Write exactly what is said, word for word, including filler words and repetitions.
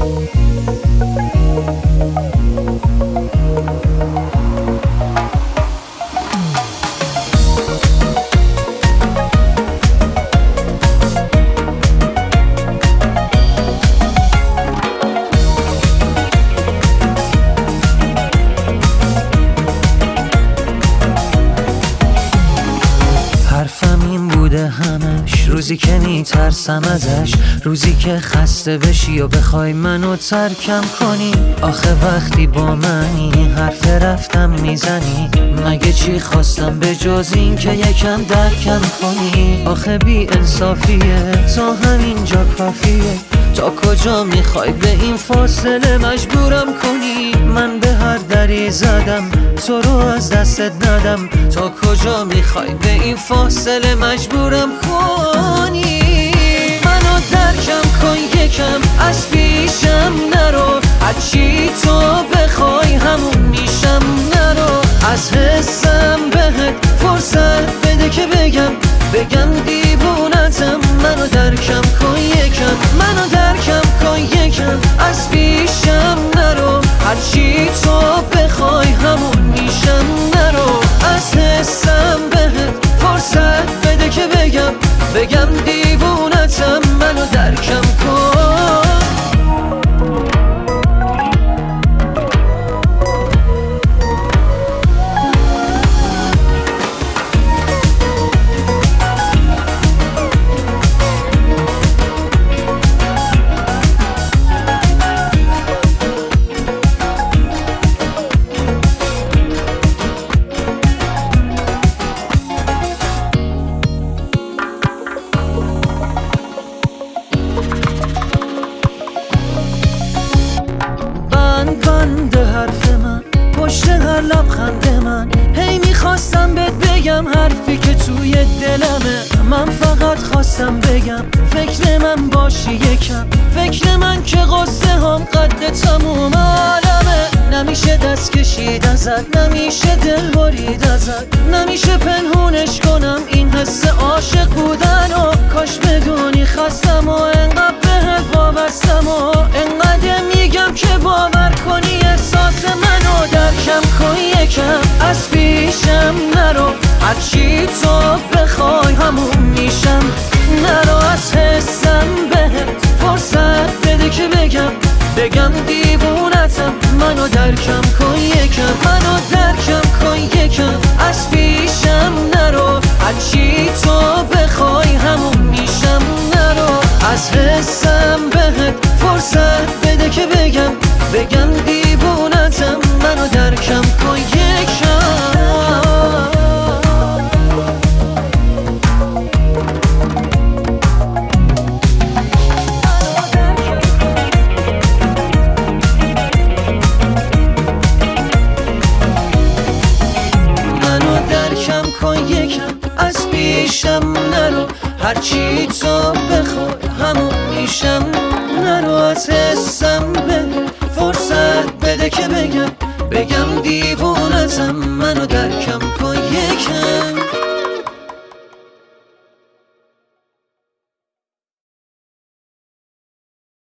حرفم این بوده همش، روزی که میترسم ازش، روزی که خسته بشی و بخوای منو ترکم کنی. آخه وقتی با منی حرف رفتم میزنی، مگه چی خواستم به جز این که یکم درکم کنی؟ آخه بی انصافیه تا همینجا کافیه، تا کجا میخوای به این فاصله مجبورم کنی؟ من به هر دری زدم تو رو از دستت ندم، تا کجا میخوای به این فاصله مجبورم کنی؟ منو درکم کن یکم، از پیشم نرو، هرچی تو بخوای همون میشم، نرو از حسم بهت فرصت بده که بگم بگم دیوونتم. منو درکم کن یکم، منو درکم کن یکم، از پیشم نرو، هرچی تو بخوای همون میشم، نرو از حسم بهت فرصت بده که بگم بگم دیوونتم. منو درکم کن. بنده حرف من پشت هر لبخند من، هی میخواستم بهت بگم حرفی که توی دلمه. من فقط خواستم بگم فکر من باشی یکم، فکر من که قصه هم قد تموم عالمه. نمیشه دست کشید ازت، نمیشه دل برید ازت، نمیشه پنهونش کنم این حس عاشق بودن و کاش بدونی خستم و انقدر بهت وابستم و انقدر میگم که باور کنی احساس منو. درکم کن یکم، از پیشم نرو، هرچی تو بخوای همون میشم، نرو از حسم بهت فرصت بده که بگم بگم دیوونتم. منو درکم کن یکم، منو درکم کن یکم، از پیشم نرو، هرچی تو بخوای همون میشم، نرو از حسم بهت فرصت بده که بگم بگم دیوونتم. منو درکم کن یکم. از پیشم نرو، هرچی تو بخوای همون میشم، نرو از حسم به فرصت بده که بگم بگم دیوونتم. منو درکم کن یکم.